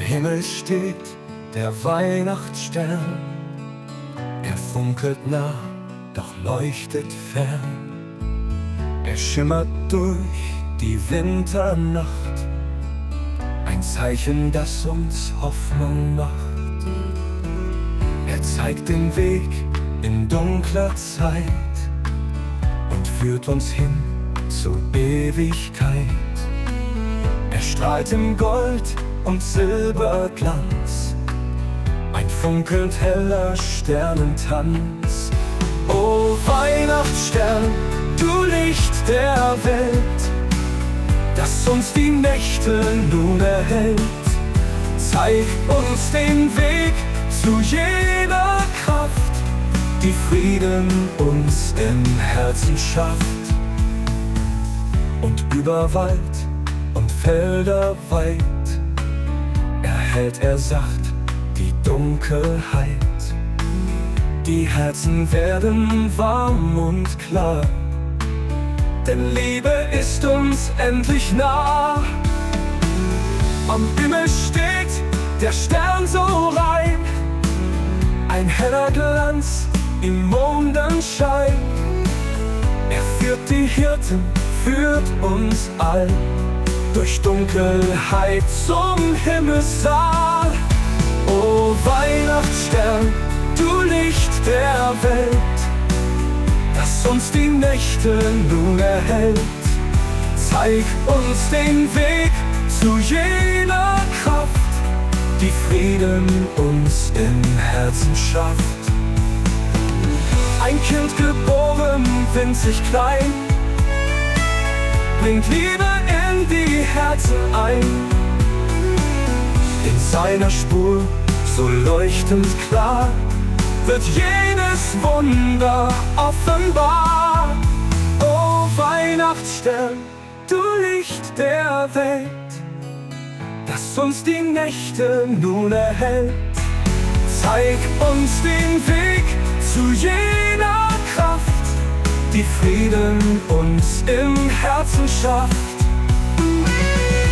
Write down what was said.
Himmel steht der Weihnachtsstern. Er funkelt nah, doch leuchtet fern. Er schimmert durch die Winternacht, ein Zeichen, das uns Hoffnung macht. Er zeigt den Weg in dunkler Zeit und führt uns hin zur Ewigkeit. Er strahlt im Gold- und Silberglanz, ein funkelnd heller Sternentanz. O Weihnachtsstern, du Licht der Welt, das uns die Nächte nun erhellt. Zeig uns den Weg zu jener Kraft, die Frieden uns im Herzen schafft. Und über Wald und Felder weit erhellt er sacht die Dunkelheit. Die Herzen werden warm und klar, denn Liebe ist uns endlich nah. Am Himmel steht der Stern so rein, ein heller Glanz im Mondenschein. Er führt die Hirten, führt uns all durch Dunkelheit zum Himmelssaal. O Weihnachtsstern, du Licht der Welt, das uns die Nächte nun erhellt. Zeig uns den Weg zu jener Kraft, die Frieden uns im Herzen schafft. Ein Kind geboren, winzig klein, bringt Liebe in die Herzen ein. In seiner Spur, so leuchtend klar, wird jenes Wunder offenbar. O Weihnachtsstern, du Licht der Welt, das uns die Nächte nun erhellt. Zeig uns den Weg zu jener Kraft, die Frieden uns im Herzen schafft.